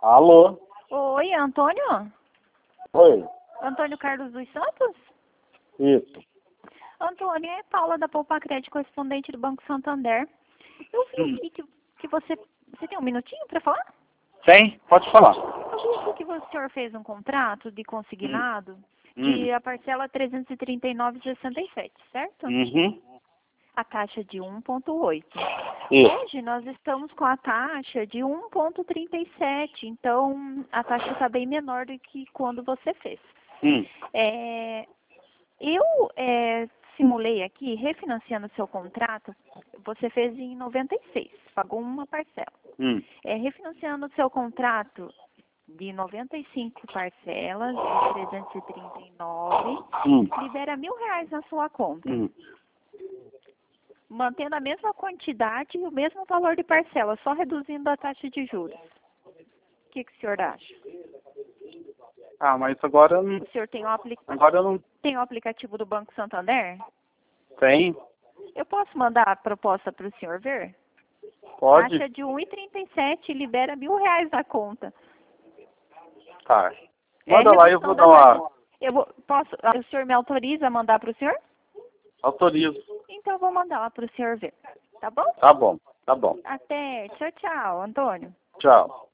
Alô? Oi, Antônio? Oi, Antônio Carlos dos Santos? isso. Antônio, é Paula da Poupa Crédito, correspondente do Banco Santander. Eu vi aqui que você... Você tem um minutinho para falar? Tem? Pode falar. Eu vi aqui que o senhor fez um contrato de consignado de a parcela 339,67, certo? Uhum. A taxa de 1,8. Isso. Hoje nós estamos com a taxa de 1,37, então a taxa está bem menor do que quando você fez. Eu simulei aqui, refinanciando o seu contrato, você fez em 96, pagou uma parcela. Refinanciando o seu contrato de 95 parcelas, de 339, libera R$ 1.000 na sua conta. Mantendo a mesma quantidade e o mesmo valor de parcela, só reduzindo a taxa de juros. O que o senhor acha? Ah, mas agora eu não... O senhor tem Agora eu não... tem o aplicativo do Banco Santander? Tem? Eu posso mandar a proposta para o senhor ver? Pode? Taxa de 1,37 libera R$ 1.000 na conta. Tá. Manda lá, eu vou dar uma... Posso, o senhor me autoriza a mandar para o senhor? Autorizo. Então eu vou mandar lá para o senhor ver. Tá bom? Tá bom, tá bom. Até. Tchau, tchau, Antônio. Tchau.